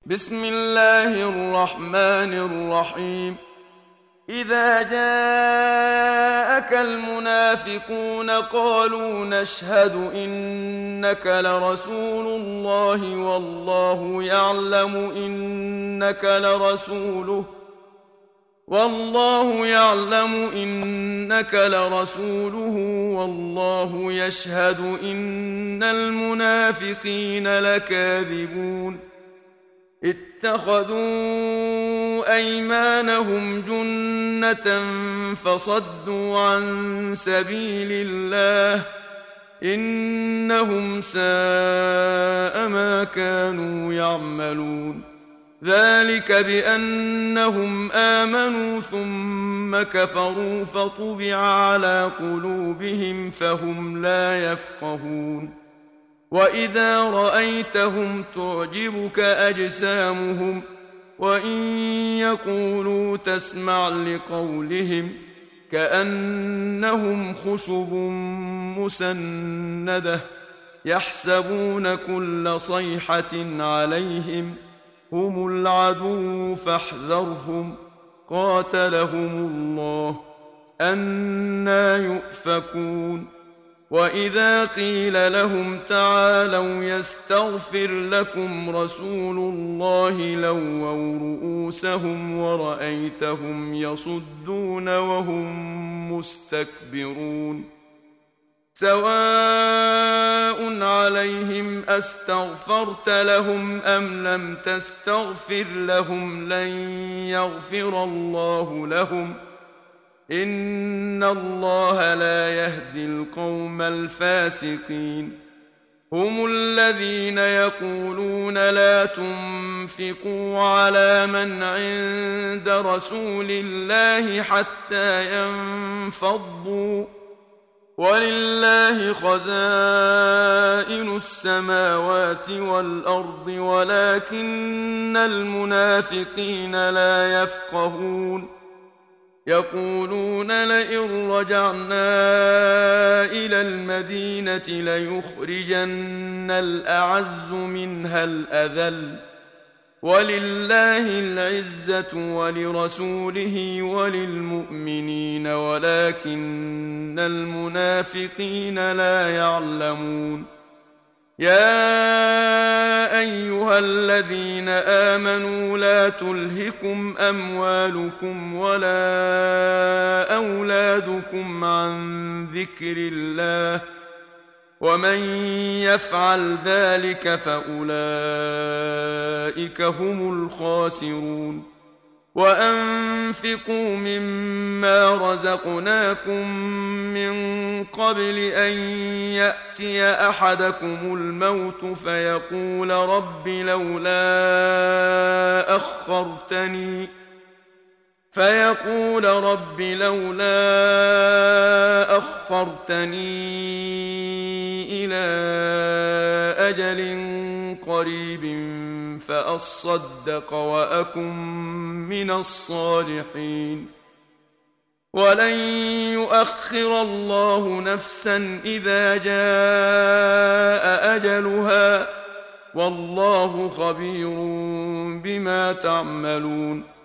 بسم الله الرحمن الرحيم. إذا جاءك المنافقون قالوا نشهد إنك لرسول الله والله يعلم إنك لرسوله والله يشهد إن المنافقين لكاذبون. اتخذوا أيمانهم جنة فصدوا عن سبيل الله إنهم ساء ما كانوا يعملون. ذلك بأنهم آمنوا ثم كفروا فطبع على قلوبهم فهم لا يفقهون. وإذا رأيتهم تعجبك أجسامهم وإن يقولوا تسمع لقولهم كأنهم خشب مسندة يحسبون كل صيحة عليهم هم العدو فاحذرهم قاتلهم الله أنى يؤفكون. وإذا قيل لهم تعالوا يستغفر لكم رسول الله لووا رؤوسهم ورأيتهم يصدون وهم مستكبرون. سواء عليهم أستغفرت لهم أم لم تستغفر لهم لن يغفر الله لهم إن الله لا يهدي القوم الفاسقين. هم الذين يقولون لا تنفقوا على من عند رسول الله حتى ينفضوا ولله خزائن السماوات والأرض ولكن المنافقين لا يفقهون. يقولون لئن رجعنا إلى المدينة ليخرجن الأعز منها الأذل ولله العزة ولرسوله وللمؤمنين ولكن المنافقين لا يعلمون. يا أيها الذين آمنوا لا تلهكم أموالكم ولا أولادكم عن ذكر الله ومن يفعل ذلك فأولئك هم الخاسرون. وأنفقوا مما رزقناكم من قبل أن يأتي أحدكم الموت فيقول رب لولا أخرتني إلى أجل قريب فأصدق وأكن من الصالحين. ولن يؤخر الله نفسا إذا جاء أجلها والله خبير بما تعملون.